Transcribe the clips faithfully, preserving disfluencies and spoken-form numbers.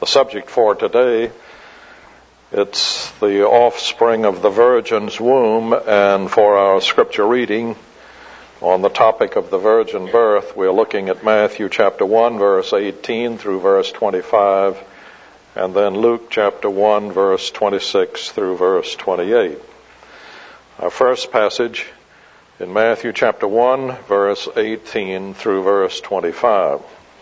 subject for today, it's the offspring of the virgin's womb, and for our scripture reading on the topic of the virgin birth, we're looking at Matthew chapter one, verse eighteen through verse twenty-five, and then Luke chapter one, verse twenty-six through verse twenty-eight. Our first passage in Matthew chapter one, verse eighteen through verse twenty-five.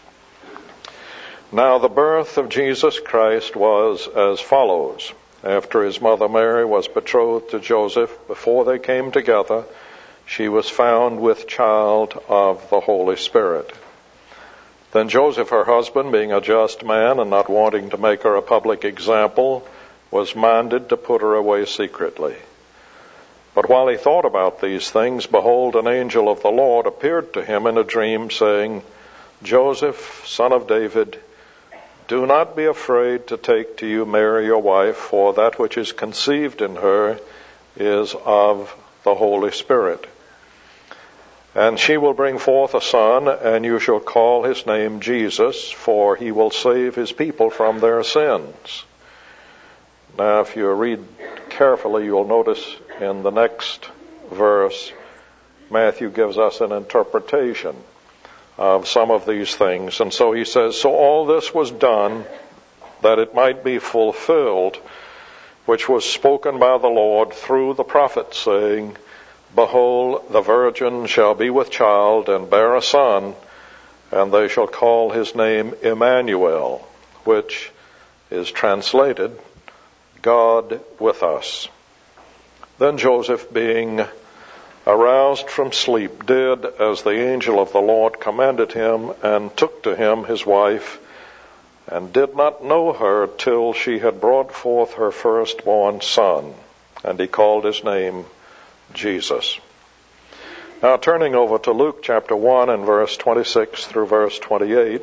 Now the birth of Jesus Christ was as follows. After his mother Mary was betrothed to Joseph, before they came together, she was found with child of the Holy Spirit. Then Joseph, her husband, being a just man and not wanting to make her a public example, was minded to put her away secretly. But while he thought about these things, behold, an angel of the Lord appeared to him in a dream, saying, Joseph, son of David, do not be afraid to take to you Mary your wife, for that which is conceived in her is of the Holy Spirit. And she will bring forth a son, and you shall call his name Jesus, for he will save his people from their sins. Now, if you read carefully, you'll notice in the next verse, Matthew gives us an interpretation of some of these things. And so he says, so all this was done that it might be fulfilled, which was spoken by the Lord through the prophet, saying, Behold, the virgin shall be with child and bear a son, and they shall call his name Emmanuel, which is translated, God with us. Then Joseph, being aroused from sleep, did as the angel of the Lord commanded him, and took to him his wife, and did not know her till she had brought forth her firstborn son, and he called his name Jesus. Now turning over to Luke chapter one and verse twenty-six through verse twenty-eight,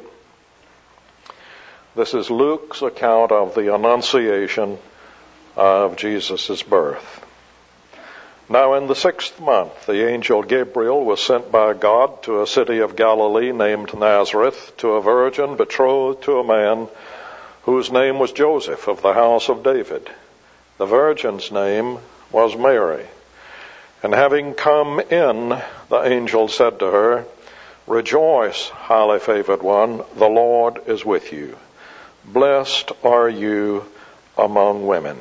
this is Luke's account of the Annunciation of Jesus' birth. Now in the sixth month, the angel Gabriel was sent by God to a city of Galilee named Nazareth, to a virgin betrothed to a man whose name was Joseph, of the house of David. The virgin's name was Mary. And having come in, the angel said to her, Rejoice, highly favored one, the Lord is with you. Blessed are you among women.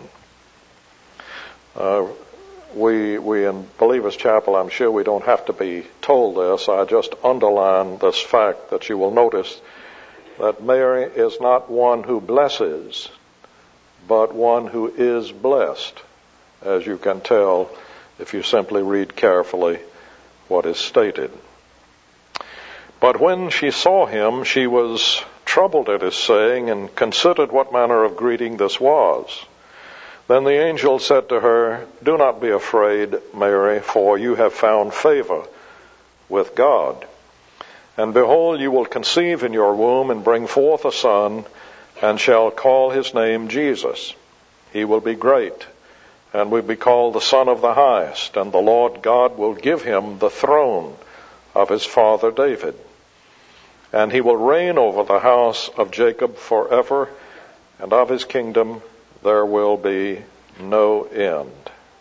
Uh, We, we in Believers Chapel, I'm sure we don't have to be told this. I just underline this fact that you will notice that Mary is not one who blesses, but one who is blessed, as you can tell if you simply read carefully what is stated. But when she saw him, she was troubled at his saying, and considered what manner of greeting this was. Then the angel said to her, Do not be afraid, Mary, for you have found favor with God. And behold, you will conceive in your womb and bring forth a son, and shall call his name Jesus. He will be great, and will be called the Son of the Highest, and the Lord God will give him the throne of his father David. And he will reign over the house of Jacob forever, and of his kingdom there will be no end.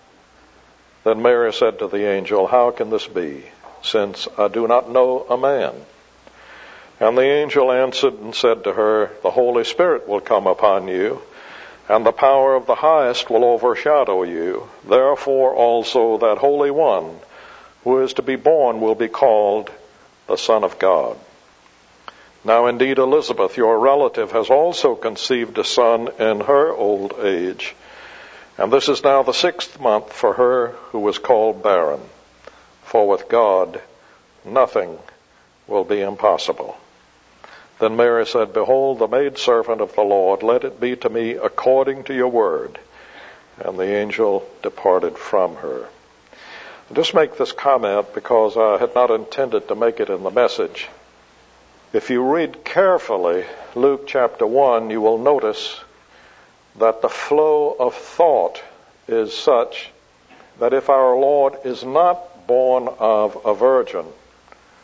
Then Mary said to the angel, How can this be, since I do not know a man? And the angel answered and said to her, The Holy Spirit will come upon you, and the power of the Highest will overshadow you. Therefore also that Holy One who is to be born will be called the Son of God. Now indeed Elizabeth, your relative, has also conceived a son in her old age. And this is now the sixth month for her who was called barren. For with God nothing will be impossible. Then Mary said, Behold, the maidservant of the Lord, let it be to me according to your word. And the angel departed from her. I'll just make this comment because I had not intended to make it in the message. If you read carefully Luke chapter one, you will notice that the flow of thought is such that if our Lord is not born of a virgin,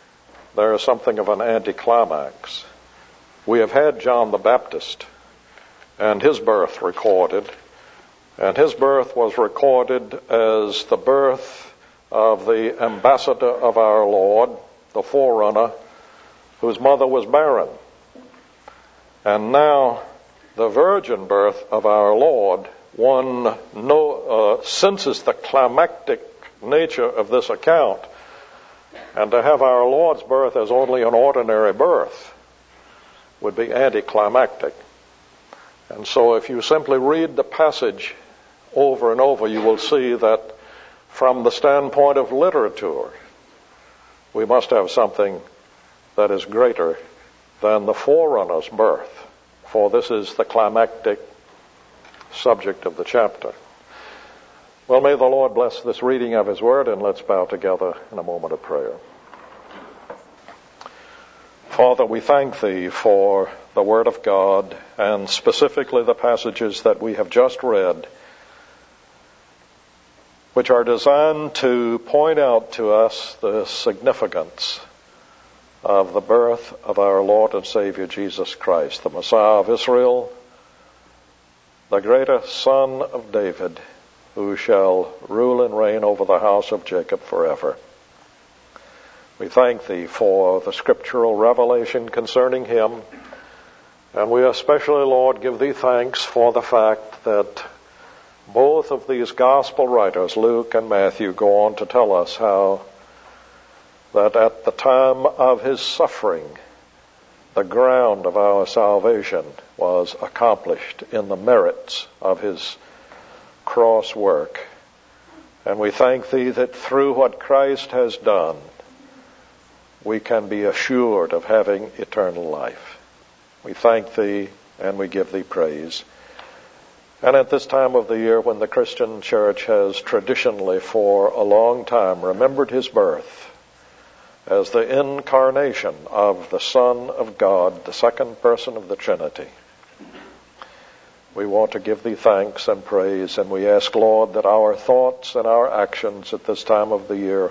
there is something of an anticlimax. We have had John the Baptist, and his birth recorded. And his birth was recorded as the birth of the ambassador of our Lord, the forerunner, whose mother was barren. And now the virgin birth of our Lord, one know, uh, senses the climactic nature of this account. And to have our Lord's birth as only an ordinary birth would be anticlimactic. And so if you simply read the passage over and over, you will see that from the standpoint of literature, we must have something that is greater than the forerunner's birth, for this is the climactic subject of the chapter. Well, may the Lord bless this reading of his word, and let's bow together in a moment of prayer. Father, we thank thee for the word of God, and specifically the passages that we have just read, which are designed to point out to us the significance of the birth of our Lord and Savior Jesus Christ, the Messiah of Israel, the greater Son of David, who shall rule and reign over the house of Jacob forever. We thank thee for the scriptural revelation concerning him, and we especially, Lord, give thee thanks for the fact that both of these gospel writers, Luke and Matthew, go on to tell us how that at the time of his suffering, the ground of our salvation was accomplished in the merits of his cross work. And we thank thee that through what Christ has done, we can be assured of having eternal life. We thank thee and we give thee praise. And at this time of the year, when the Christian church has traditionally for a long time remembered his birth as the incarnation of the Son of God, the second person of the Trinity, we want to give thee thanks and praise, and we ask, Lord, that our thoughts and our actions at this time of the year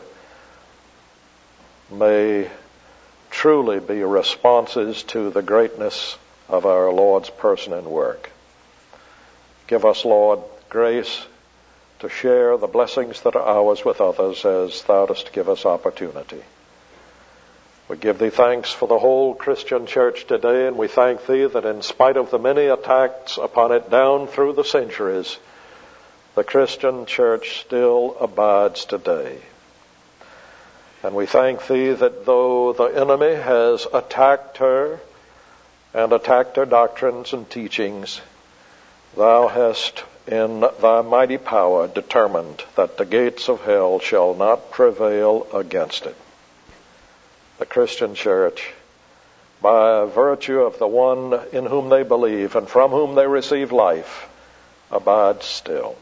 may truly be responses to the greatness of our Lord's person and work. Give us, Lord, grace to share the blessings that are ours with others as thou dost give us opportunity. We give thee thanks for the whole Christian church today, and we thank thee that in spite of the many attacks upon it down through the centuries, the Christian church still abides today. And we thank thee that though the enemy has attacked her and attacked her doctrines and teachings, thou hast in thy mighty power determined that the gates of hell shall not prevail against it. The Christian church, by virtue of the one in whom they believe and from whom they receive life, abides still.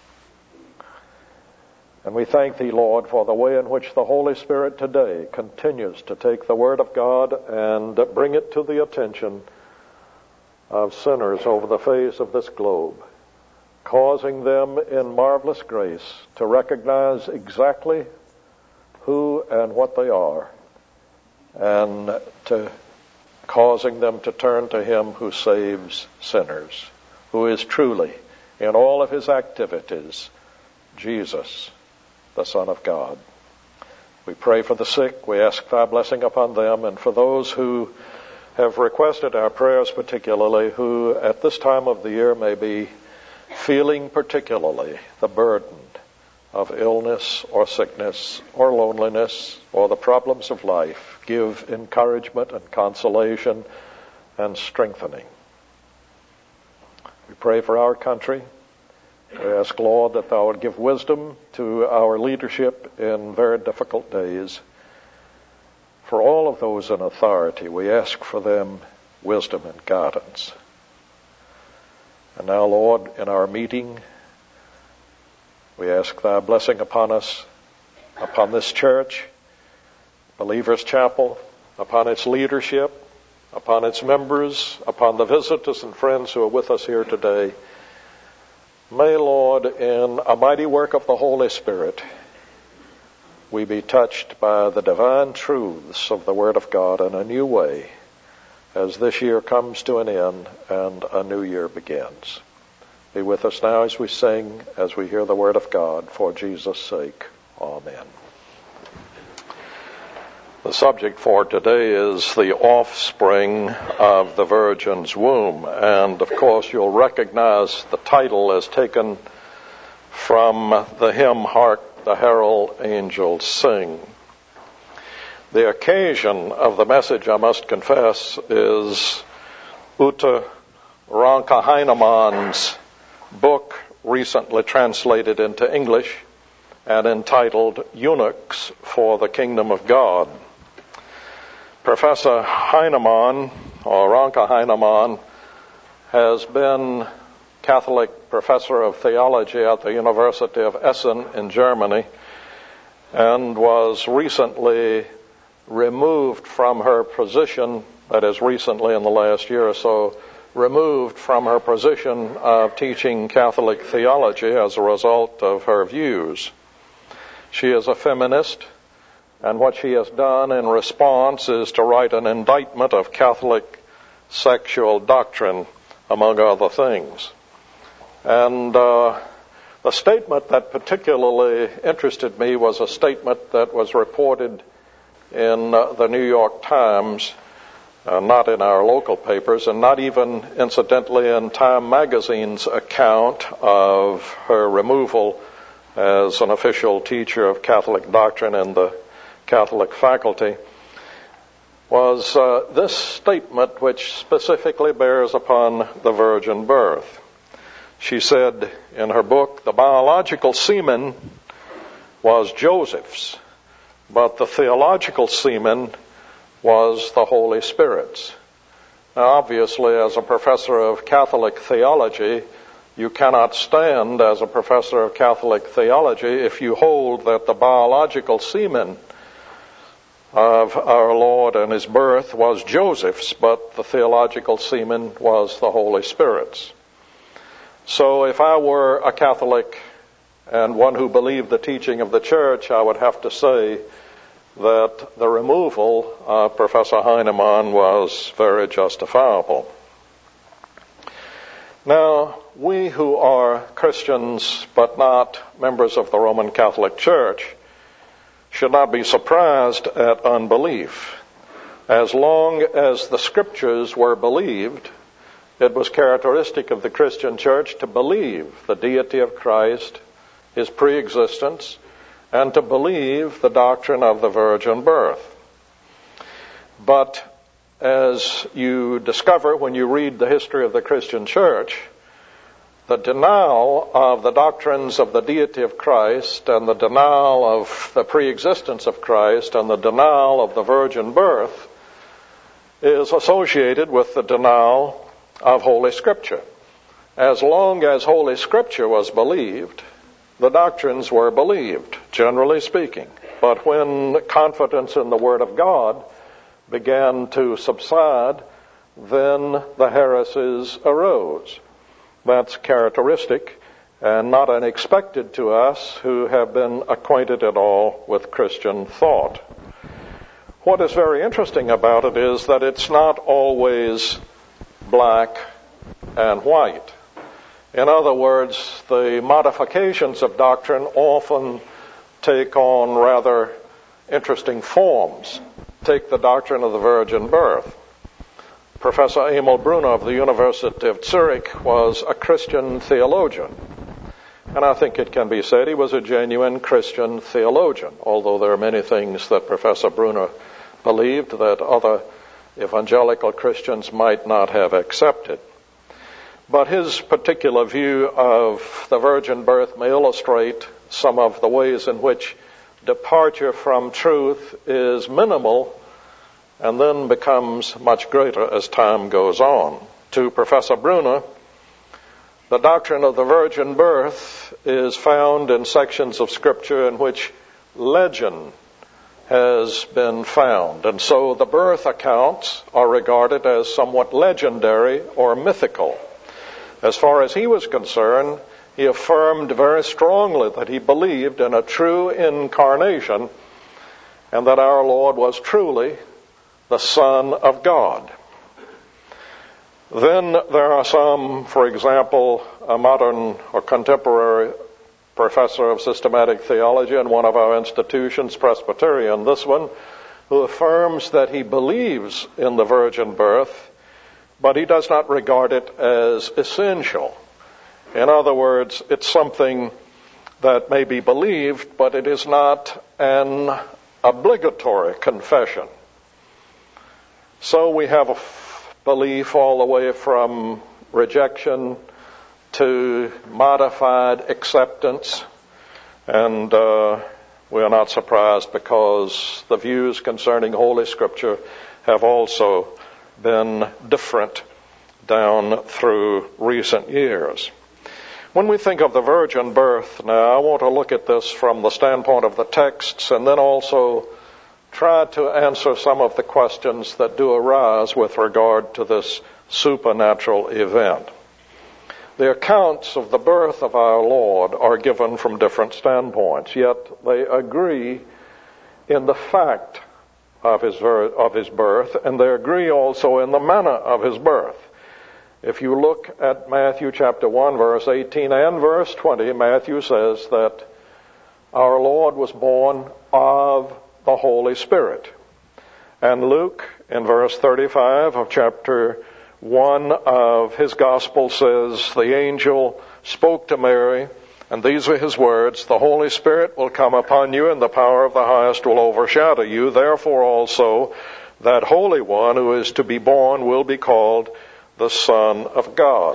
And we thank thee, Lord, for the way in which the Holy Spirit today continues to take the Word of God and bring it to the attention of sinners over the face of this globe, causing them in marvelous grace to recognize exactly who and what they are, and to causing them to turn to him who saves sinners, who is truly, in all of his activities, Jesus, the Son of God. We pray for the sick. We ask thy blessing upon them, and for those who have requested our prayers particularly, who at this time of the year may be feeling particularly the burden of illness or sickness or loneliness or the problems of life. Give encouragement and consolation and strengthening. We pray for our country. We ask, Lord, that thou would give wisdom to our leadership in very difficult days. For all of those in authority, we ask for them wisdom and guidance. And now, Lord, in our meeting, we ask thy blessing upon us, upon this church, Believers Chapel, upon its leadership, upon its members, upon the visitors and friends who are with us here today. May, Lord, in a mighty work of the Holy Spirit, we be touched by the divine truths of the Word of God in a new way, as this year comes to an end and a new year begins. Be with us now as we sing, as we hear the word of God, for Jesus' sake. Amen. The subject for today is the offspring of the Virgin's womb. And of course you'll recognize the title as taken from the hymn, Hark the Herald Angels Sing. The occasion of the message, I must confess, is Ute Ranke Heinemann's book, recently translated into English and entitled Eunuchs for the Kingdom of God. Professor Heinemann, or Ranke Heinemann, has been Catholic professor of theology at the University of Essen in Germany and was recently removed from her position, that is recently in the last year or so, removed from her position of teaching Catholic theology as a result of her views. She is a feminist, and what she has done in response is to write an indictment of Catholic sexual doctrine, among other things. And uh, the statement that particularly interested me was a statement that was reported in uh, the New York Times, uh, not in our local papers, and not even, incidentally, in Time Magazine's account of her removal as an official teacher of Catholic doctrine in the Catholic faculty, was uh, this statement, which specifically bears upon the virgin birth. She said in her book, the biological semen was Joseph's, but the theological semen was the Holy Spirit's. Now, obviously, as a professor of Catholic theology, you cannot stand as a professor of Catholic theology if you hold that the biological semen of our Lord and his birth was Joseph's, but the theological semen was the Holy Spirit's. So if I were a Catholic and one who believed the teaching of the Church, I would have to say that the removal of Professor Heinemann was very justifiable. Now, we who are Christians but not members of the Roman Catholic Church should not be surprised at unbelief. As long as the Scriptures were believed, it was characteristic of the Christian Church to believe the deity of Christ, his pre-existence, and to believe the doctrine of the virgin birth. But as you discover when you read the history of the Christian Church, the denial of the doctrines of the deity of Christ and the denial of the pre-existence of Christ and the denial of the virgin birth is associated with the denial of Holy Scripture. As long as Holy Scripture was believed, the doctrines were believed, generally speaking. But when confidence in the Word of God began to subside, then the heresies arose. That's characteristic and not unexpected to us who have been acquainted at all with Christian thought. What is very interesting about it is that it's not always black and white. In other words, the modifications of doctrine often take on rather interesting forms. Take the doctrine of the virgin birth. Professor Emil Brunner of the University of Zurich was a Christian theologian. And I think it can be said he was a genuine Christian theologian, although there are many things that Professor Brunner believed that other evangelical Christians might not have accepted. But his particular view of the virgin birth may illustrate some of the ways in which departure from truth is minimal and then becomes much greater as time goes on. To Professor Brunner, the doctrine of the virgin birth is found in sections of Scripture in which legend has been found. And so the birth accounts are regarded as somewhat legendary or mythical. As far as he was concerned, he affirmed very strongly that he believed in a true incarnation and that our Lord was truly the Son of God. Then there are some, for example, a modern or contemporary professor of systematic theology in one of our institutions, Presbyterian, this one, who affirms that he believes in the virgin birth, but he does not regard it as essential. In other words, it's something that may be believed, but it is not an obligatory confession. So we have a belief all the way from rejection to modified acceptance, and uh, we are not surprised because the views concerning Holy Scripture have also been different down through recent years. When we think of the virgin birth now, I want to look at this from the standpoint of the texts and then also try to answer some of the questions that do arise with regard to this supernatural event. The accounts of the birth of our Lord are given from different standpoints, yet they agree in the fact of his, ver- of his birth, and they agree also in the manner of his birth. If you look at Matthew chapter one, verse eighteen and verse twenty, Matthew says that our Lord was born of the Holy Spirit. And Luke, in verse thirty-five of chapter one of his gospel, says, the angel spoke to Mary, and these are his words, the Holy Spirit will come upon you, and the power of the highest will overshadow you. Therefore also, that Holy One who is to be born will be called the Son of God.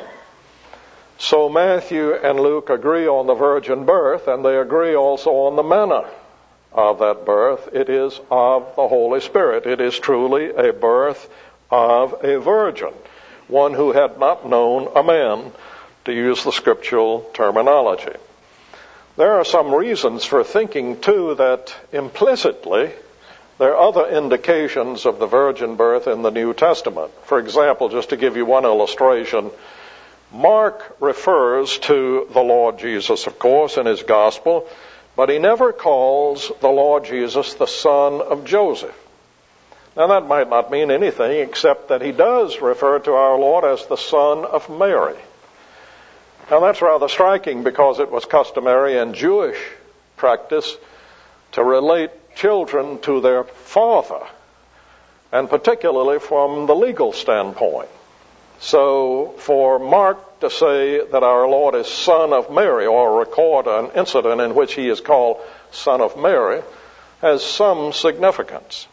So Matthew and Luke agree on the virgin birth, and they agree also on the manner of that birth. It is of the Holy Spirit. It is truly a birth of a virgin, one who had not known a man, to use the scriptural terminology. There are some reasons for thinking, too, that implicitly there are other indications of the virgin birth in the New Testament. For example, just to give you one illustration, Mark refers to the Lord Jesus, of course, in his gospel, but he never calls the Lord Jesus the son of Joseph. Now that might not mean anything except that he does refer to our Lord as the son of Mary. Now that's rather striking because it was customary in Jewish practice to relate children to their father, and particularly from the legal standpoint. So for Mark to say that our Lord is son of Mary, or record an incident in which he is called son of Mary, has some significance.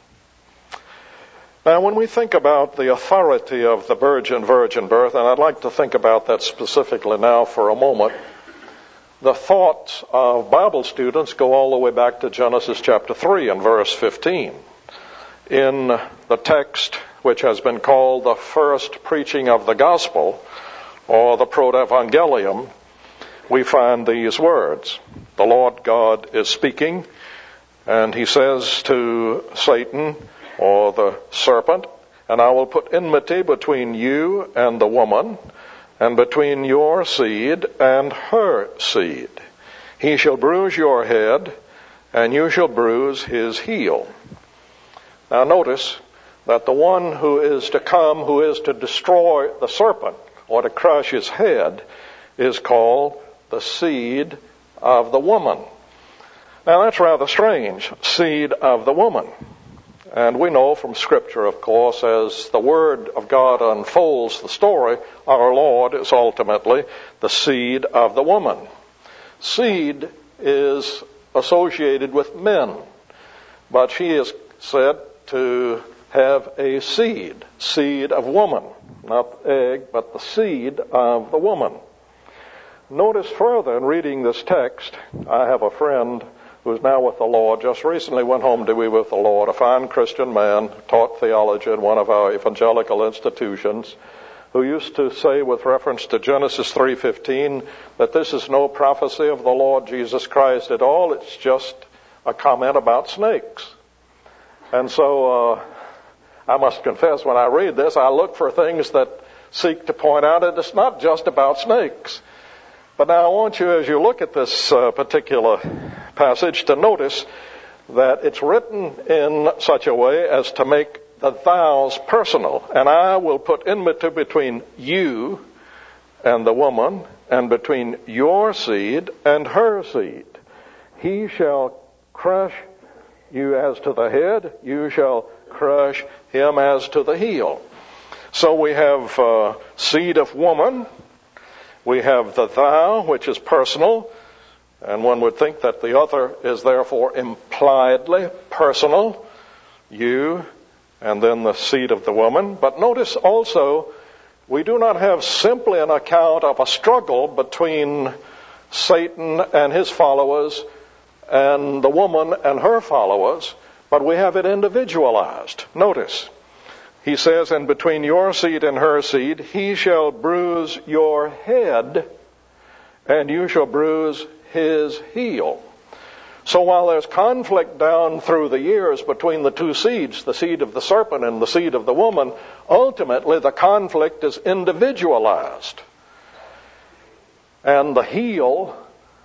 Now, when we think about the authority of the virgin virgin birth, and I'd like to think about that specifically now for a moment, the thoughts of Bible students go all the way back to Genesis chapter three and verse fifteen. In the text which has been called the first preaching of the gospel, or the Protevangelium, we find these words. The Lord God is speaking, and he says to Satan, or the serpent, and I will put enmity between you and the woman, and between your seed and her seed. He shall bruise your head, and you shall bruise his heel. Now notice that the one who is to come, who is to destroy the serpent, or to crush his head, is called the seed of the woman. Now that's rather strange, seed of the woman. And we know from Scripture, of course, as the Word of God unfolds the story, our Lord is ultimately the seed of the woman. Seed is associated with men, but she is said to have a seed, seed of woman, not egg, but the seed of the woman. Notice further in reading this text, I have a friend who is now with the Lord, just recently went home to be with the Lord, a fine Christian man, taught theology in one of our evangelical institutions, who used to say with reference to Genesis three fifteen that this is no prophecy of the Lord Jesus Christ at all, it's just a comment about snakes. And so uh, I must confess, when I read this, I look for things that seek to point out that it's not just about snakes. But now I want you, as you look at this uh, particular passage, to notice that it's written in such a way as to make the thou's personal. And I will put enmity between you and the woman, and between your seed and her seed. He shall crush you as to the head, you shall crush him as to the heel. So we have uh, seed of woman, we have the thou, which is personal, and one would think that the other is therefore impliedly personal, you, and then the seed of the woman. But notice also, we do not have simply an account of a struggle between Satan and his followers and the woman and her followers, but we have it individualized. Notice, he says, and between your seed and her seed, he shall bruise your head, and you shall bruise his heel. So while there's conflict down through the years between the two seeds, the seed of the serpent and the seed of the woman, ultimately the conflict is individualized. And the heel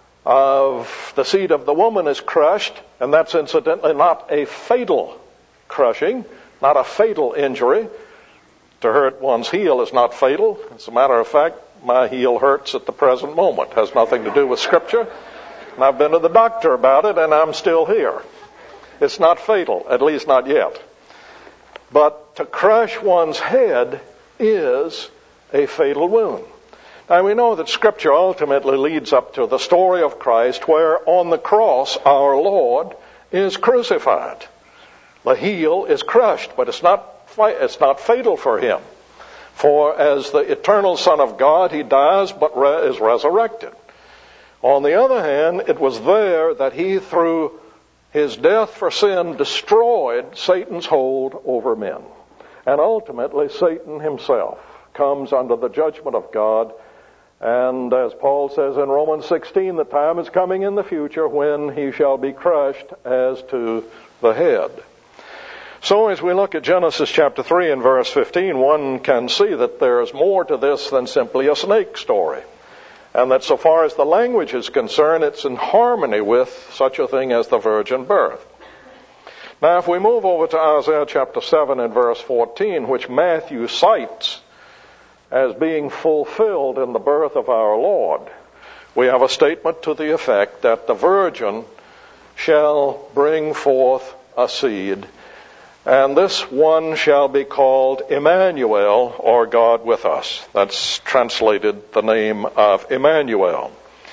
of the seed of the woman is crushed, and that's incidentally not a fatal crushing, not a fatal injury. To hurt one's heel is not fatal. As a matter of fact, my heel hurts at the present moment. It has nothing to do with Scripture. And I've been to the doctor about it, and I'm still here. It's not fatal, at least not yet. But to crush one's head is a fatal wound. Now we know that Scripture ultimately leads up to the story of Christ, where on the cross our Lord is crucified. The heel is crushed, but it's not, it's not fatal for him. For as the eternal Son of God, he dies but re- is resurrected. On the other hand, it was there that he, through his death for sin, destroyed Satan's hold over men. And ultimately, Satan himself comes under the judgment of God. And as Paul says in Romans sixteen, the time is coming in the future when he shall be crushed as to the head. So as we look at Genesis chapter three and verse fifteen, one can see that there is more to this than simply a snake story. And that so far as the language is concerned, it's in harmony with such a thing as the virgin birth. Now, if we move over to Isaiah chapter seven and verse fourteen, which Matthew cites as being fulfilled in the birth of our Lord, we have a statement to the effect that the virgin shall bring forth a seed, and this one shall be called Emmanuel, or God with us. That's translated the name of Emmanuel.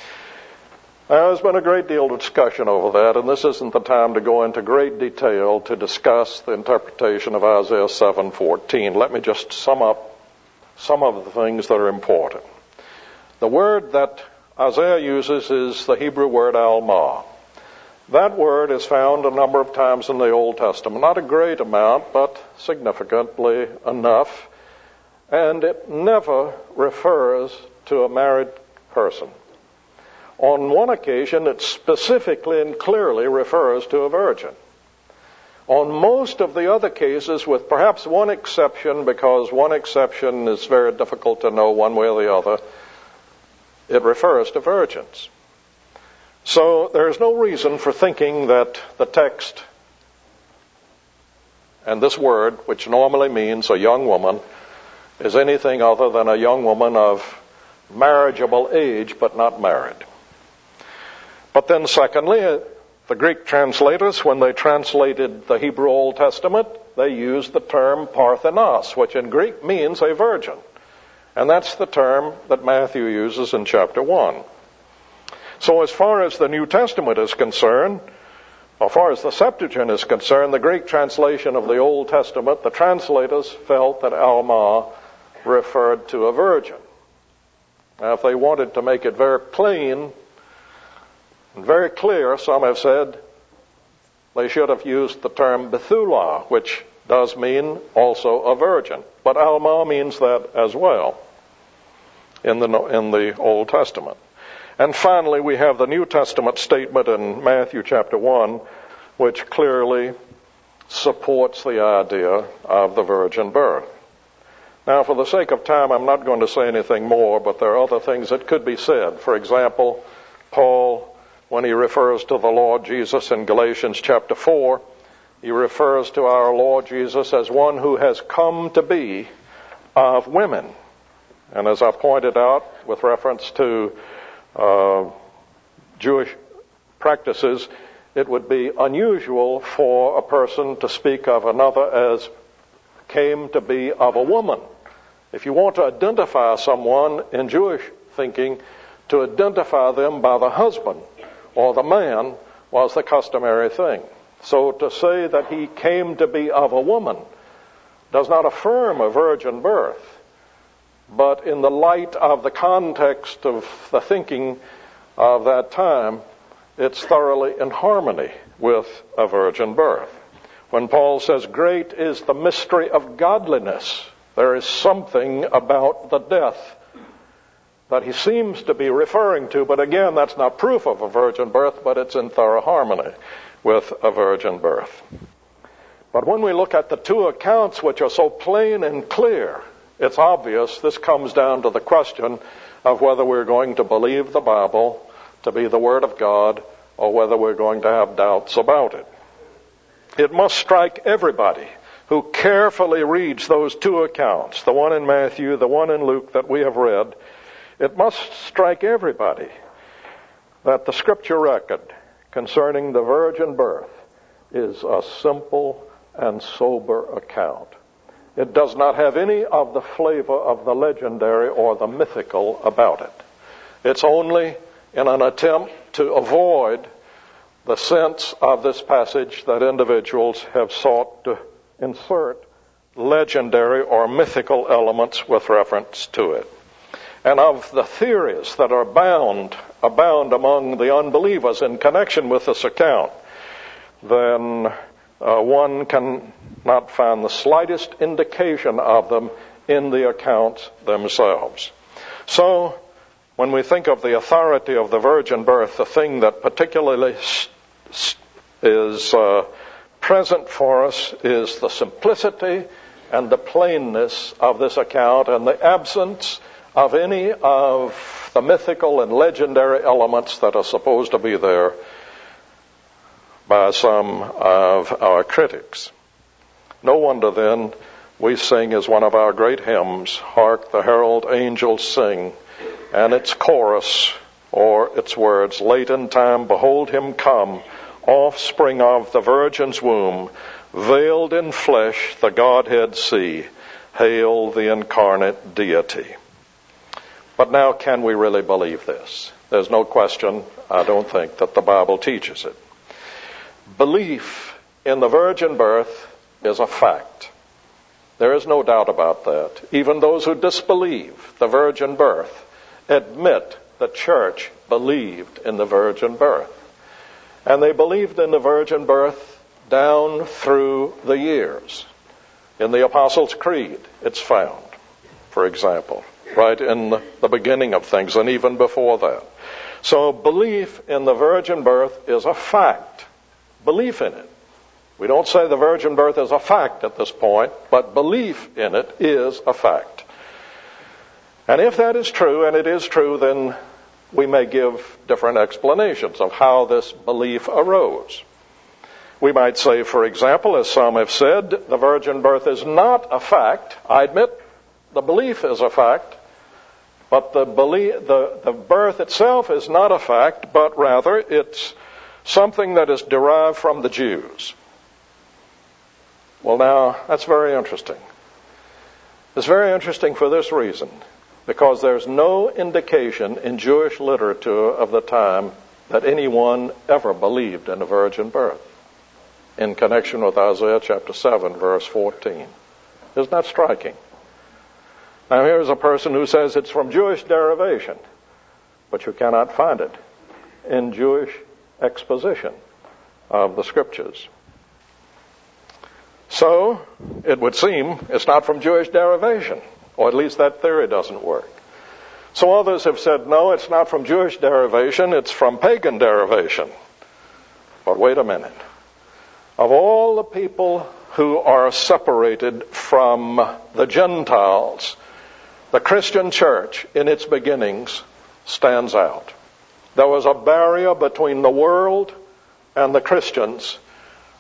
Now, there's been a great deal of discussion over that, and this isn't the time to go into great detail to discuss the interpretation of Isaiah seven fourteen. Let me just sum up some of the things that are important. The word that Isaiah uses is the Hebrew word almah. That word is found a number of times in the Old Testament. Not a great amount, but significantly enough. And it never refers to a married person. On one occasion, it specifically and clearly refers to a virgin. On most of the other cases, with perhaps one exception, because one exception is very difficult to know one way or the other, it refers to virgins. So there's no reason for thinking that the text and this word, which normally means a young woman, is anything other than a young woman of marriageable age but not married. But then secondly, the Greek translators, when they translated the Hebrew Old Testament, they used the term parthenos, which in Greek means a virgin. And that's the term that Matthew uses in chapter one. So as far as the New Testament is concerned, as far as the Septuagint is concerned, the Greek translation of the Old Testament, the translators felt that almah referred to a virgin. Now, if they wanted to make it very plain and very clear, some have said they should have used the term Bethulah, which does mean also a virgin. But almah means that as well in the, in the Old Testament. And finally, we have the New Testament statement in Matthew chapter one, which clearly supports the idea of the virgin birth. Now, for the sake of time, I'm not going to say anything more, but there are other things that could be said. For example, Paul, when he refers to the Lord Jesus in Galatians chapter four, he refers to our Lord Jesus as one who has come to be of women. And as I pointed out with reference to uh, Jewish practices, it would be unusual for a person to speak of another as came to be of a woman. If you want to identify someone in Jewish thinking, to identify them by the husband or the man was the customary thing. So to say that he came to be of a woman does not affirm a virgin birth, but in the light of the context of the thinking of that time, it's thoroughly in harmony with a virgin birth. When Paul says, "Great is the mystery of godliness," there is something about the death that he seems to be referring to, but again, that's not proof of a virgin birth, but it's in thorough harmony with a virgin birth. But when we look at the two accounts which are so plain and clear, it's obvious this comes down to the question of whether we're going to believe the Bible to be the Word of God or whether we're going to have doubts about it. It must strike everybody who carefully reads those two accounts, the one in Matthew, the one in Luke that we have read. It must strike everybody that the Scripture record concerning the virgin birth is a simple and sober account. It does not have any of the flavor of the legendary or the mythical about it. It's only in an attempt to avoid the sense of this passage that individuals have sought to insert legendary or mythical elements with reference to it. And of the theories that are bound, abound among the unbelievers in connection with this account, then uh, one can not find the slightest indication of them in the accounts themselves. So, when we think of the authority of the virgin birth, the thing that particularly is uh, present for us is the simplicity and the plainness of this account and the absence of any of the mythical and legendary elements that are supposed to be there by some of our critics. No wonder then we sing as one of our great hymns, "Hark the herald angels sing," and its chorus or its words, "Late in time, behold him come, offspring of the virgin's womb, veiled in flesh the Godhead see, hail the incarnate deity." But now, can we really believe this? There's no question, I don't think, that the Bible teaches it. Belief in the virgin birth is a fact. There is no doubt about that. Even those who disbelieve the virgin birth admit the church believed in the virgin birth. And they believed in the virgin birth down through the years. In the Apostles' Creed, it's found, for example, right in the, the beginning of things and even before that. So belief in the virgin birth is a fact. Belief in it. We don't say the virgin birth is a fact at this point, but belief in it is a fact. And if that is true, and it is true, then we may give different explanations of how this belief arose. We might say, for example, as some have said, the virgin birth is not a fact. I admit the belief is a fact, but the, belief, the, the birth itself is not a fact, but rather it's something that is derived from the Jews. Well, now, that's very interesting. It's very interesting for this reason, because there's no indication in Jewish literature of the time that anyone ever believed in a virgin birth in connection with Isaiah chapter seven, verse fourteen. Isn't that striking? Now, here's a person who says it's from Jewish derivation, but you cannot find it in Jewish exposition of the Scriptures. So, it would seem it's not from Jewish derivation, or at least that theory doesn't work. So others have said, no, it's not from Jewish derivation, it's from pagan derivation. But wait a minute. Of all the people who are separated from the Gentiles, the Christian church in its beginnings stands out. There was a barrier between the world and the Christians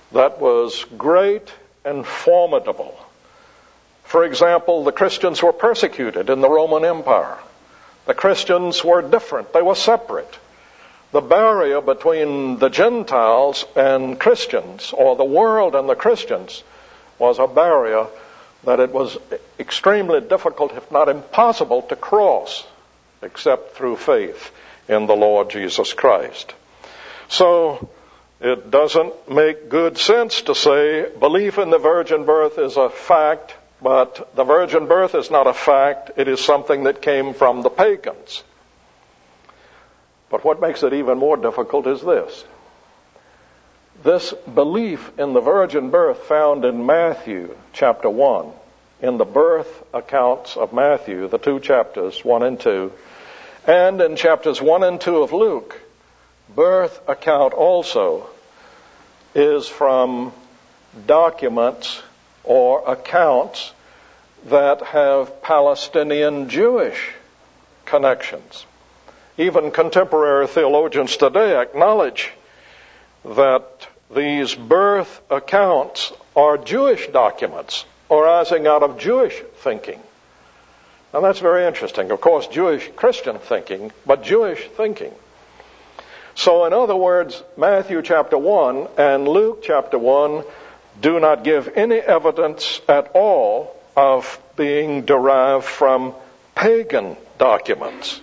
that was great and formidable. For example, the Christians were persecuted in the Roman Empire. The Christians were different. They were separate. The barrier between the Gentiles and Christians, or the world and the Christians, was a barrier that it was extremely difficult, if not impossible, to cross, except through faith in the Lord Jesus Christ. So, it doesn't make good sense to say belief in the virgin birth is a fact, but the virgin birth is not a fact. It is something that came from the pagans. But what makes it even more difficult is this. This belief in the virgin birth found in Matthew chapter one, in the birth accounts of Matthew, the two chapters, one and two, and in chapters one and two of Luke, birth account also is from documents or accounts that have Palestinian Jewish connections. Even contemporary theologians today acknowledge that these birth accounts are Jewish documents arising out of Jewish thinking. And that's very interesting. Of course, Jewish Christian thinking, but Jewish thinking. So in other words, Matthew chapter one and Luke chapter one do not give any evidence at all of being derived from pagan documents.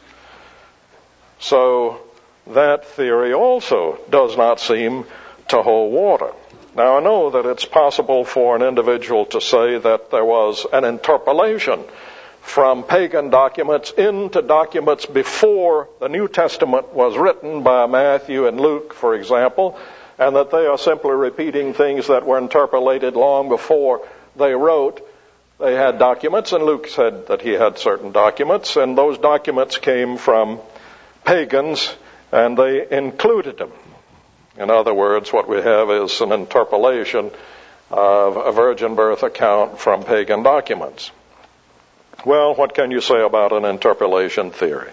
So that theory also does not seem to hold water. Now I know that it's possible for an individual to say that there was an interpolation from pagan documents into documents before the New Testament was written by Matthew and Luke, for example, and that they are simply repeating things that were interpolated long before they wrote. They had documents, and Luke said that he had certain documents, and those documents came from pagans, and they included them. In other words, what we have is an interpolation of a virgin birth account from pagan documents. Well, what can you say about an interpolation theory?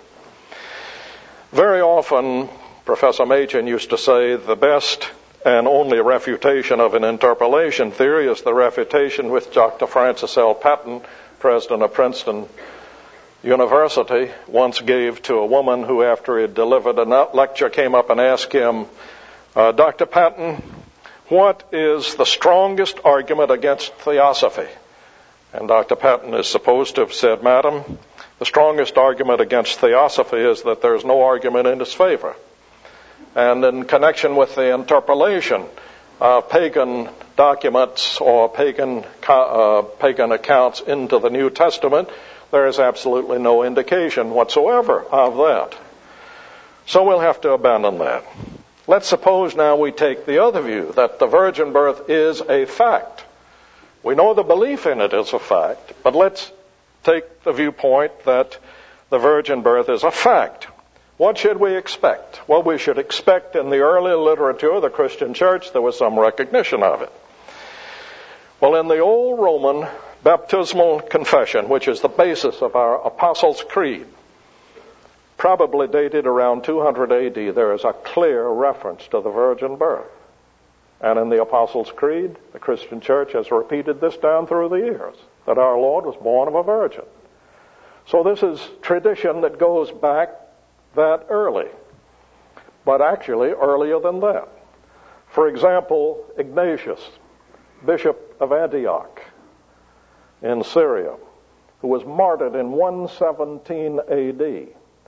Very often, Professor Machen used to say the best and only refutation of an interpolation theory is the refutation which Doctor Francis L. Patton, president of Princeton University, once gave to a woman who, after he had delivered a lecture, came up and asked him, uh, Doctor Patton, what is the strongest argument against theosophy? And Doctor Patton is supposed to have said, Madam, the strongest argument against theosophy is that there's no argument in its favor. And in connection with the interpolation of pagan documents or pagan uh, pagan accounts into the New Testament, there is absolutely no indication whatsoever of that. So we'll have to abandon that. Let's suppose now we take the other view, that the virgin birth is a fact. We know the belief in it is a fact, but let's take the viewpoint that the virgin birth is a fact. What should we expect? Well, we should expect in the early literature of the Christian church there was some recognition of it. Well, in the old Roman baptismal confession, which is the basis of our Apostles' Creed, probably dated around two hundred A D, there is a clear reference to the virgin birth. And in the Apostles' Creed, the Christian church has repeated this down through the years, that our Lord was born of a virgin. So this is tradition that goes back that early, but actually earlier than that. For example, Ignatius, Bishop of Antioch in Syria, who was martyred in one seventeen A D,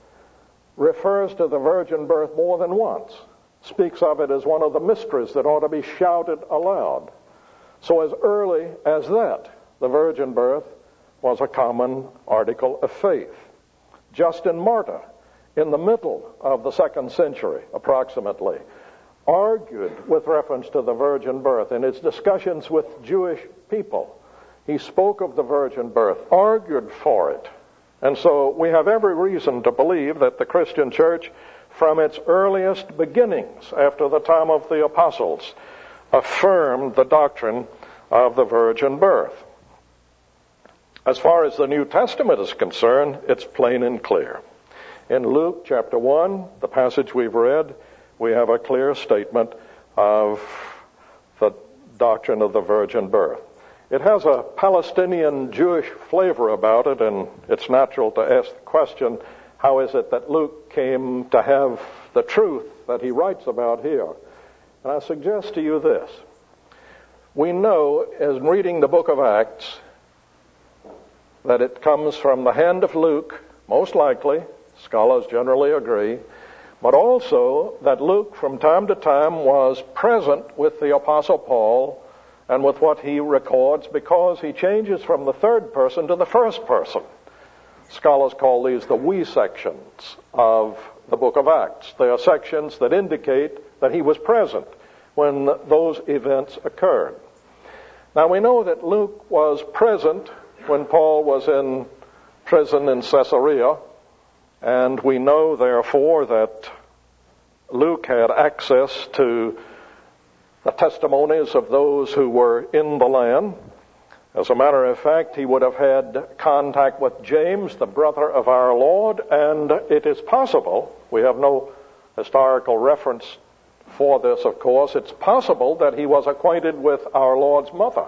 refers to the virgin birth more than once, speaks of it as one of the mysteries that ought to be shouted aloud. So as early as that, the virgin birth was a common article of faith. Justin Martyr, in the middle of the second century, approximately, argued with reference to the virgin birth in his discussions with Jewish people. He spoke of the virgin birth, argued for it. And so we have every reason to believe that the Christian church, from its earliest beginnings after the time of the apostles, affirmed the doctrine of the virgin birth. As far as the New Testament is concerned, it's plain and clear. In Luke chapter one, the passage we've read, we have a clear statement of the doctrine of the virgin birth. It has a Palestinian Jewish flavor about it, and it's natural to ask the question, how is it that Luke came to have the truth that he writes about here? And I suggest to you this. We know, as reading the book of Acts, that it comes from the hand of Luke, most likely, scholars generally agree, but also that Luke from time to time was present with the Apostle Paul and with what he records, because he changes from the third person to the first person. Scholars call these the we sections of the book of Acts. They are sections that indicate that he was present when those events occurred. Now we know that Luke was present when Paul was in prison in Caesarea, and we know therefore that Luke had access to the testimonies of those who were in the land. As a matter of fact, he would have had contact with James, the brother of our Lord, and it is possible, we have no historical reference for this, of course, it's possible that he was acquainted with our Lord's mother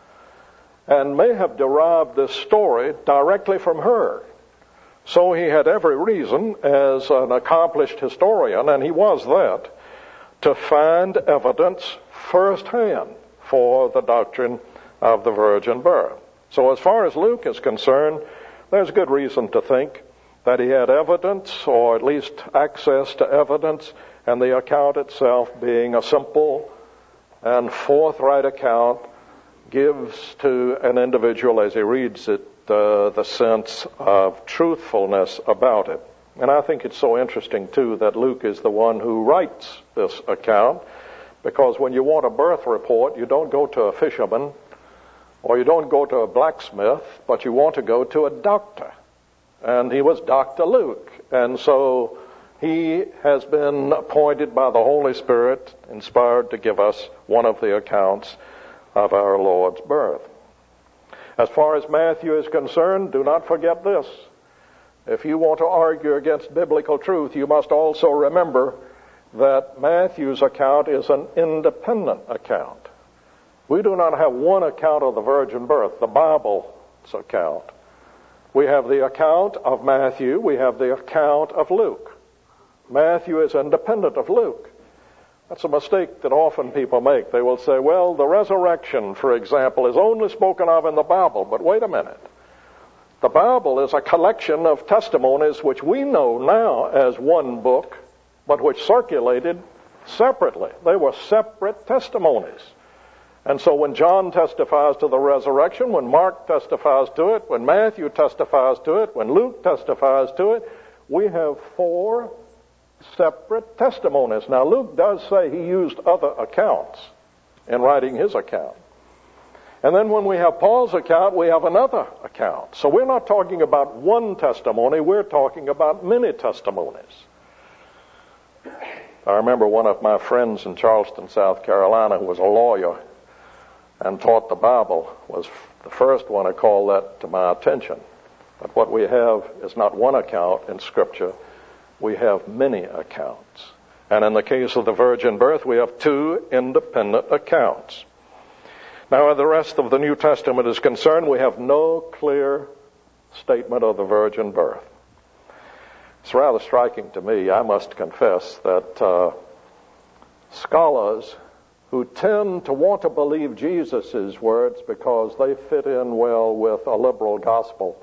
and may have derived this story directly from her. So he had every reason, as an accomplished historian, and he was that, to find evidence firsthand for the doctrine of the virgin birth. So as far as Luke is concerned, there's good reason to think that he had evidence, or at least access to evidence, and the account itself, being a simple and forthright account, gives to an individual as he reads it uh, the sense of truthfulness about it. And I think it's so interesting, too, that Luke is the one who writes this account, because when you want a birth report, you don't go to a fisherman or you don't go to a blacksmith, but you want to go to a doctor. And he was Doctor Luke. And so he has been appointed by the Holy Spirit, inspired to give us one of the accounts of our Lord's birth. As far as Matthew is concerned, do not forget this. If you want to argue against biblical truth, you must also remember that Matthew's account is an independent account. We do not have one account of the virgin birth, the Bible's account. We have the account of Matthew, we have the account of Luke. Matthew is independent of Luke. That's a mistake that often people make. They will say, well, the resurrection, for example, is only spoken of in the Bible. But wait a minute. The Bible is a collection of testimonies which we know now as one book, but which circulated separately. They were separate testimonies. And so when John testifies to the resurrection, when Mark testifies to it, when Matthew testifies to it, when Luke testifies to it, we have four separate testimonies. Now, Luke does say he used other accounts in writing his account. And then when we have Paul's account, we have another account. So we're not talking about one testimony, we're talking about many testimonies. I remember one of my friends in Charleston, South Carolina, who was a lawyer and taught the Bible, was the first one to call that to my attention. But what we have is not one account in Scripture, we have many accounts. And in the case of the virgin birth, we have two independent accounts. Now, as the rest of the New Testament is concerned, we have no clear statement of the virgin birth. It's rather striking to me, I must confess, that uh, scholars who tend to want to believe Jesus' words because they fit in well with a liberal gospel,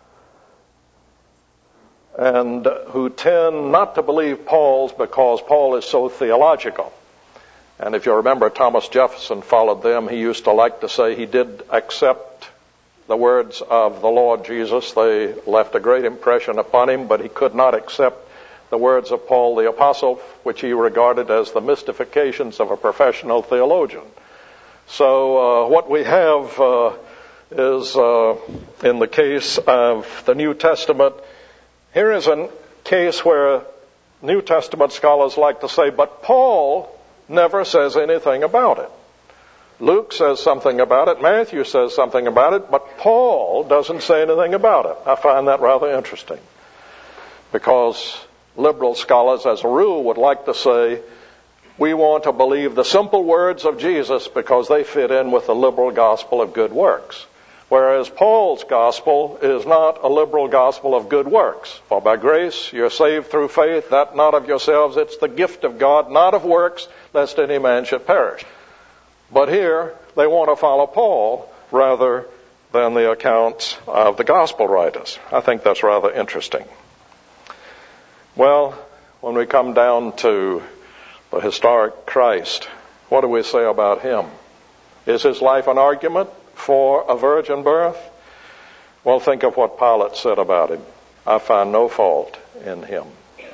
and who tend not to believe Paul's because Paul is so theological. And if you remember, Thomas Jefferson followed them. He used to like to say he did accept the words of the Lord Jesus. They left a great impression upon him, but he could not accept the words of Paul the Apostle, which he regarded as the mystifications of a professional theologian. So uh, what we have uh, is, uh, in the case of the New Testament, here is a case where New Testament scholars like to say, but Paul never says anything about it. Luke says something about it, Matthew says something about it, but Paul doesn't say anything about it. I find that rather interesting, because liberal scholars, as a rule, would like to say, We want to believe the simple words of Jesus because they fit in with the liberal gospel of good works. Whereas Paul's gospel is not a liberal gospel of good works. For by grace you're saved through faith, that not of yourselves, it's the gift of God, not of works, lest any man should perish. But here, they want to follow Paul rather than the accounts of the gospel writers. I think that's rather interesting. Well, when we come down to the historic Christ, what do we say about him? Is his life an argument for a virgin birth? Well, think of what Pilate said about him. I find no fault in him.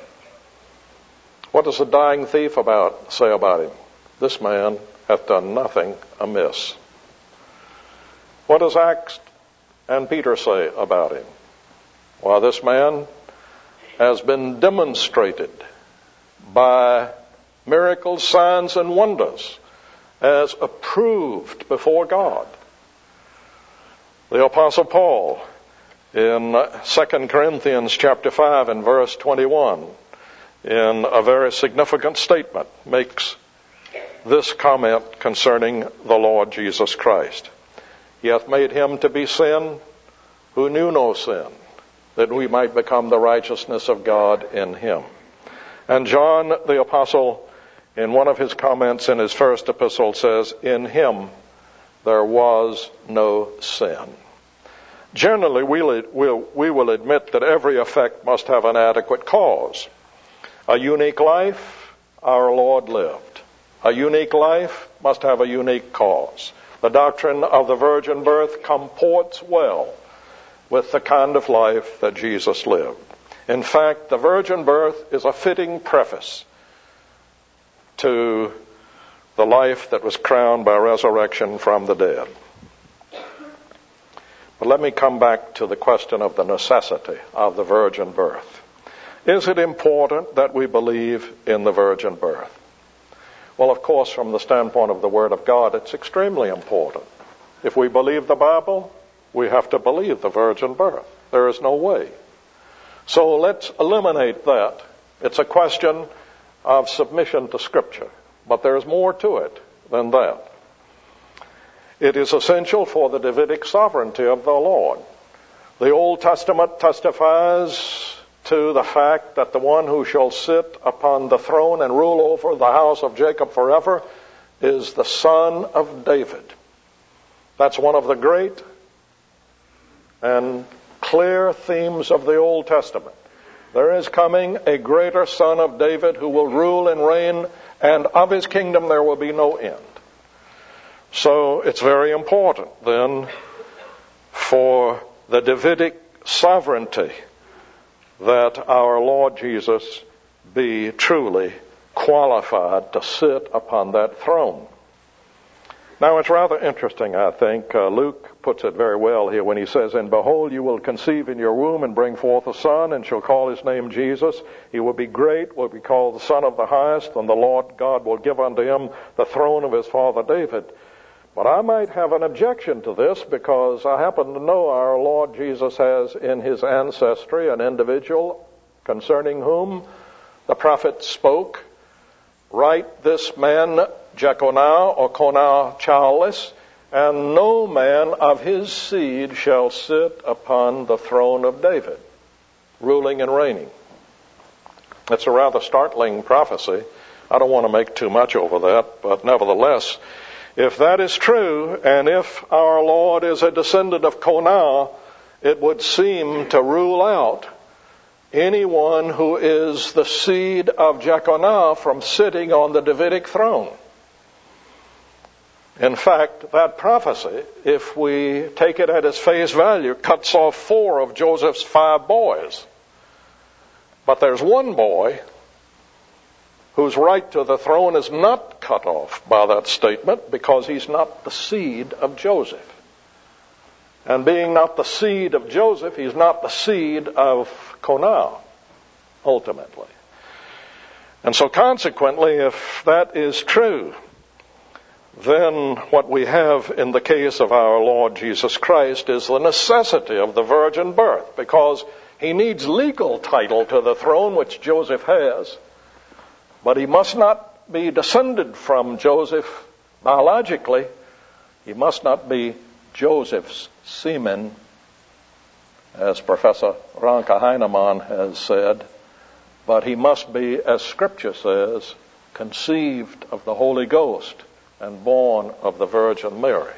What does the dying thief about say about him? This man hath done nothing amiss. What does Acts and Peter say about him? Well, this man has been demonstrated by miracles, signs, and wonders as approved before God. The Apostle Paul in Second Corinthians chapter five and verse twenty-one, in a very significant statement, makes this comment concerning the Lord Jesus Christ. He hath made him to be sin who knew no sin, that we might become the righteousness of God in him. And John the Apostle, in one of his comments in his first epistle, says, in him there was no sin. Generally, we'll, we'll, we will admit that every effect must have an adequate cause. A unique life, our Lord lived. A unique life must have a unique cause. The doctrine of the virgin birth comports well with the kind of life that Jesus lived. In fact, the virgin birth is a fitting preface to the life that was crowned by resurrection from the dead. But let me come back to the question of the necessity of the virgin birth. Is it important that we believe in the virgin birth? Well, of course, from the standpoint of the Word of God, it's extremely important. If we believe the Bible, we have to believe the virgin birth. There is no way. So let's eliminate that. It's a question of submission to Scripture. But there's more to it than that. It is essential for the Davidic sovereignty of the Lord. The Old Testament testifies to the fact that the one who shall sit upon the throne and rule over the house of Jacob forever is the son of David. That's one of the great and clear themes of the Old Testament. There is coming a greater son of David who will rule and reign, and of his kingdom there will be no end. So it's very important then for the Davidic sovereignty that our Lord Jesus be truly qualified to sit upon that throne. Now, it's rather interesting, I think. Uh, Luke puts it very well here when he says, and behold, you will conceive in your womb and bring forth a son, and shall call his name Jesus. He will be great, will be called the Son of the Highest, and the Lord God will give unto him the throne of his father David. But I might have an objection to this, because I happen to know our Lord Jesus has in his ancestry an individual concerning whom the prophet spoke, write this man Jeconiah or Conah childless, and no man of his seed shall sit upon the throne of David, ruling and reigning. It's a rather startling prophecy. I don't want to make too much over that, but nevertheless, if that is true, and if our Lord is a descendant of Conah, it would seem to rule out anyone who is the seed of Jeconiah from sitting on the Davidic throne. In fact, that prophecy, if we take it at its face value, cuts off four of Joseph's five boys. But there's one boy whose right to the throne is not cut off by that statement, because he's not the seed of Joseph. And being not the seed of Joseph, he's not the seed of Conah, ultimately. And so consequently, if that is true, then what we have in the case of our Lord Jesus Christ is the necessity of the virgin birth, because he needs legal title to the throne, which Joseph has, but he must not be descended from Joseph biologically. He must not be Joseph's semen, as Professor Ranke Heinemann has said, but he must be, as Scripture says, conceived of the Holy Ghost and born of the Virgin Mary.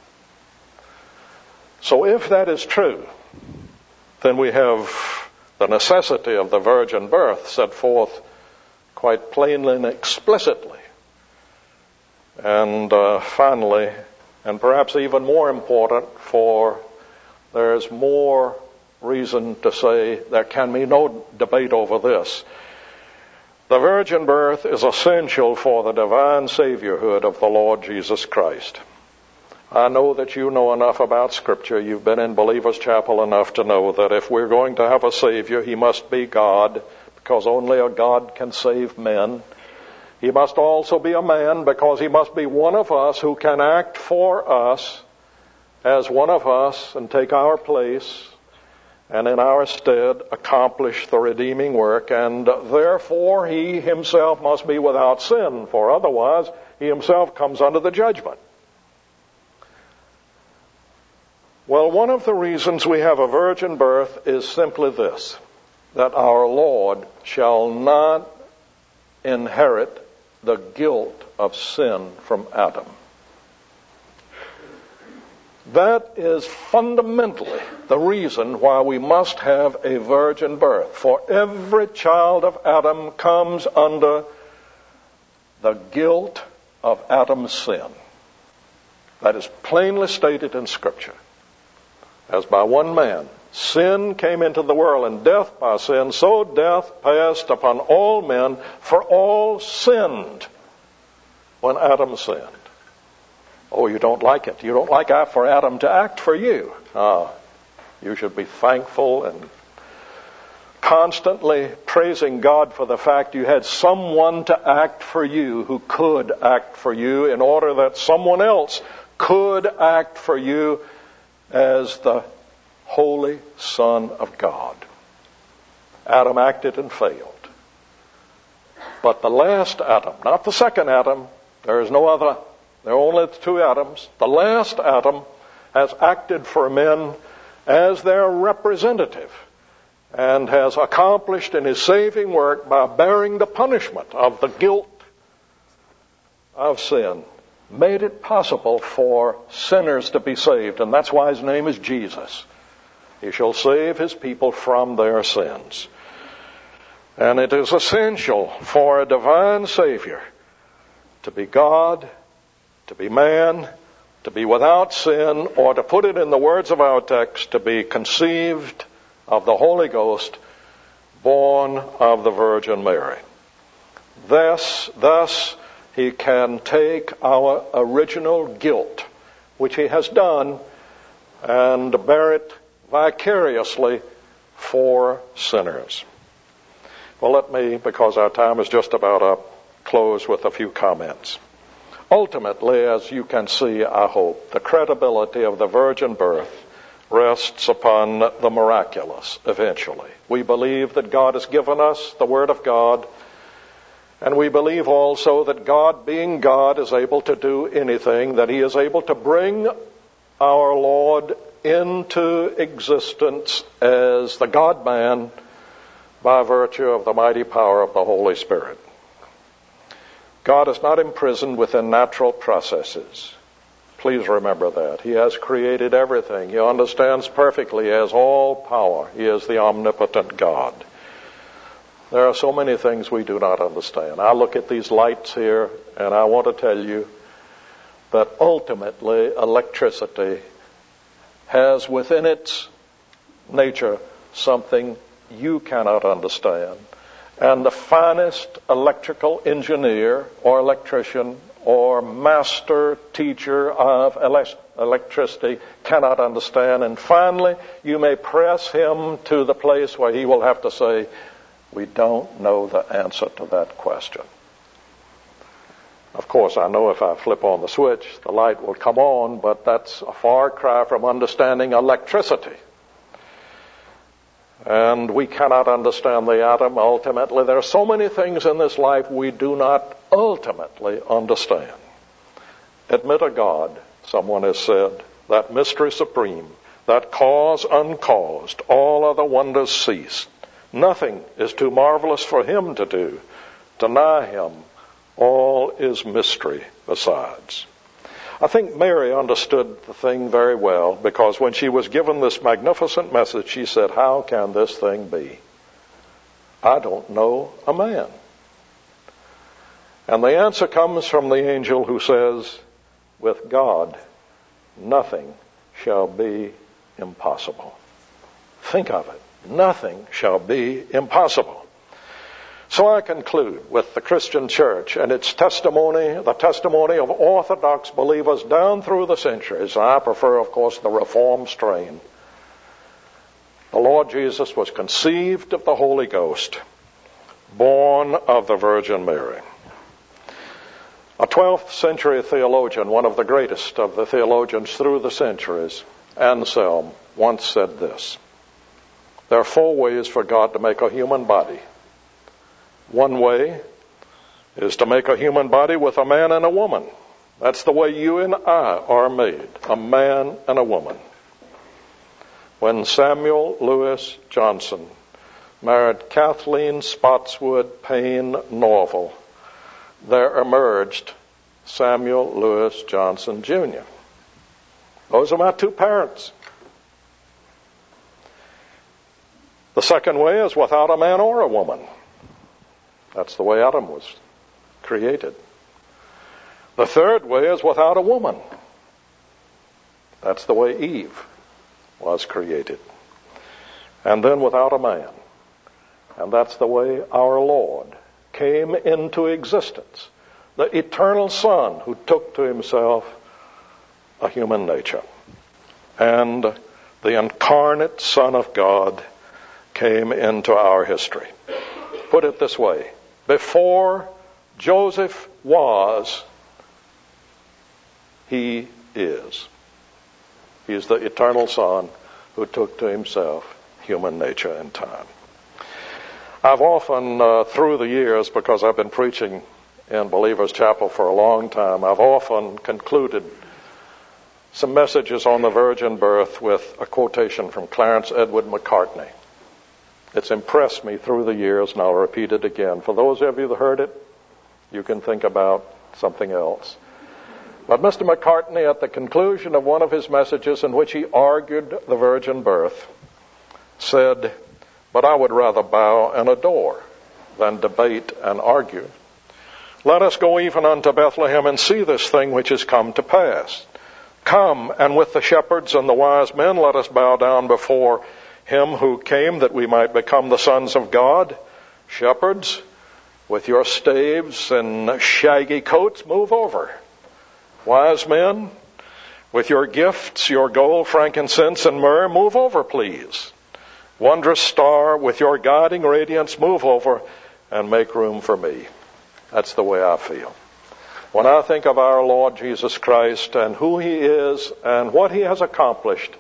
So if that is true, then we have the necessity of the virgin birth set forth quite plainly and explicitly. And uh, finally, and perhaps even more important, for there's more reason to say there can be no debate over this. The virgin birth is essential for the divine Saviorhood of the Lord Jesus Christ. I know that you know enough about Scripture. You've been in Believers Chapel enough to know that if we're going to have a Savior, He must be God, because only a God can save men. He must also be a man, because He must be one of us who can act for us as one of us and take our place and in our stead accomplish the redeeming work. And therefore He Himself must be without sin, for otherwise He Himself comes under the judgment. Well, one of the reasons we have a virgin birth is simply this, that our Lord shall not inherit the guilt of sin from Adam. That is fundamentally the reason why we must have a virgin birth. For every child of Adam comes under the guilt of Adam's sin. That is plainly stated in Scripture. As by one man sin came into the world, and death by sin, so death passed upon all men, for all sinned when Adam sinned. Oh, you don't like it. You don't like for Adam to act for you. Ah, you should be thankful and constantly praising God for the fact you had someone to act for you who could act for you, in order that someone else could act for you as the Holy Son of God. Adam acted and failed. But the last Adam, not the second Adam, there is no other, there are only two Adams. The last Adam has acted for men as their representative and has accomplished in his saving work by bearing the punishment of the guilt of sin, made it possible for sinners to be saved. And that's why His name is Jesus. He shall save His people from their sins. And it is essential for a divine Savior to be God, to be man, to be without sin, or to put it in the words of our text, to be conceived of the Holy Ghost, born of the Virgin Mary. Thus, thus, He can take our original guilt, which He has done, and bear it vicariously for sinners. Well, let me, because our time is just about up, close with a few comments. Ultimately, as you can see, I hope, the credibility of the virgin birth rests upon the miraculous eventually. We believe that God has given us the Word of God, and we believe also that God, being God, is able to do anything, that He is able to bring our Lord into existence as the God-man by virtue of the mighty power of the Holy Spirit. God is not imprisoned within natural processes. Please remember that. He has created everything. He understands perfectly. He has all power. He is the omnipotent God. There are so many things we do not understand. I look at these lights here, and I want to tell you that ultimately electricity has within its nature something you cannot understand. And the finest electrical engineer or electrician or master teacher of electricity cannot understand. And finally, you may press him to the place where he will have to say, we don't know the answer to that question. Of course, I know if I flip on the switch, the light will come on, but that's a far cry from understanding electricity. And we cannot understand the atom ultimately. There are so many things in this life we do not ultimately understand. Admit a God, someone has said, that mystery supreme, that cause uncaused, all other wonders cease. Nothing is too marvelous for him to do. Deny him, all is mystery besides. I think Mary understood the thing very well, because when she was given this magnificent message, she said, how can this thing be? I don't know a man. And the answer comes from the angel who says, with God, nothing shall be impossible. Think of it. Nothing shall be impossible. So I conclude with the Christian church and its testimony, the testimony of Orthodox believers down through the centuries. I prefer, of course, the Reformed strain. The Lord Jesus was conceived of the Holy Ghost, born of the Virgin Mary. A twelfth century theologian, one of the greatest of the theologians through the centuries, Anselm, once said this: there are four ways for God to make a human body. One way is to make a human body with a man and a woman. That's the way you and I are made, a man and a woman. When Samuel Lewis Johnson married Kathleen Spotswood Payne Norval, there emerged Samuel Lewis Johnson Junior Those are my two parents. The second way is without a man or a woman. That's the way Adam was created. The third way is without a woman. That's the way Eve was created. And then without a man. And that's the way our Lord came into existence. The eternal Son who took to himself a human nature. And the incarnate Son of God came into our history. Put it this way: before Joseph was, he is. He is the eternal Son who took to himself human nature and time. I've often, uh, through the years, because I've been preaching in Believers Chapel for a long time, I've often concluded some messages on the virgin birth with a quotation from Clarence Edward Macartney. It's impressed me through the years, and I'll repeat it again. For those of you that heard it, you can think about something else. But Mister Macartney, at the conclusion of one of his messages in which he argued the virgin birth, said, "But I would rather bow and adore than debate and argue. Let us go even unto Bethlehem and see this thing which is come to pass. Come, and with the shepherds and the wise men, let us bow down before him who came that we might become the sons of God. Shepherds, with your staves and shaggy coats, move over. Wise men, with your gifts, your gold, frankincense, and myrrh, move over, please. Wondrous star, with your guiding radiance, move over and make room for me." That's the way I feel. When I think of our Lord Jesus Christ and who he is and what he has accomplished,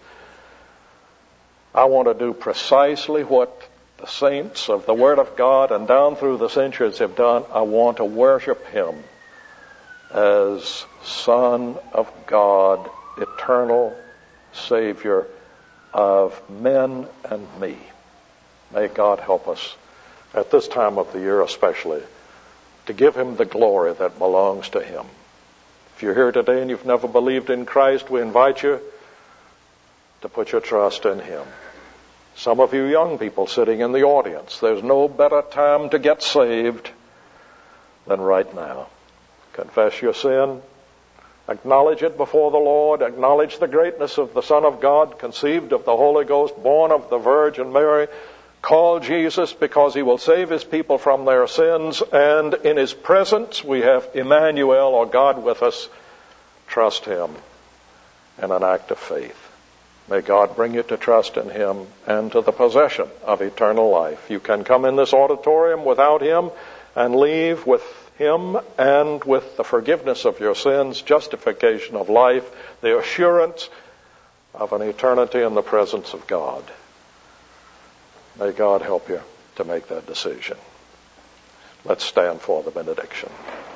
I want to do precisely what the saints of the Word of God and down through the centuries have done. I want to worship him as Son of God, eternal Savior of men and me. May God help us at this time of the year especially to give him the glory that belongs to him. If you're here today and you've never believed in Christ, we invite you to put your trust in him. Some of you young people sitting in the audience, there's no better time to get saved than right now. Confess your sin, acknowledge it before the Lord, acknowledge the greatness of the Son of God, conceived of the Holy Ghost, born of the Virgin Mary. Call Jesus because he will save his people from their sins, and in his presence we have Emmanuel, or God with us. Trust him in an act of faith. May God bring you to trust in him and to the possession of eternal life. You can come in this auditorium without him and leave with him and with the forgiveness of your sins, justification of life, the assurance of an eternity in the presence of God. May God help you to make that decision. Let's stand for the benediction.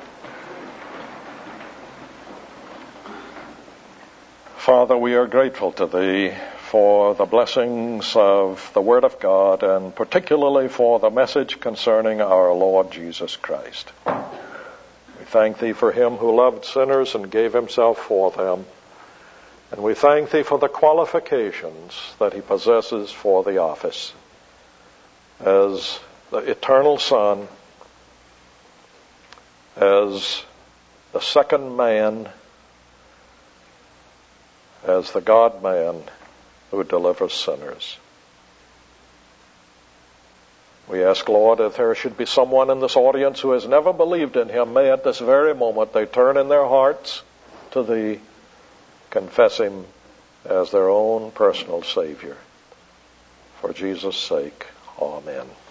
Father, we are grateful to Thee for the blessings of the Word of God, and particularly for the message concerning our Lord Jesus Christ. We thank Thee for Him who loved sinners and gave Himself for them. And we thank Thee for the qualifications that He possesses for the office as the eternal Son, as the second man, as the God-man who delivers sinners. We ask, Lord, if there should be someone in this audience who has never believed in Him, may at this very moment they turn in their hearts to Thee, confess Him as their own personal Savior. For Jesus' sake, amen.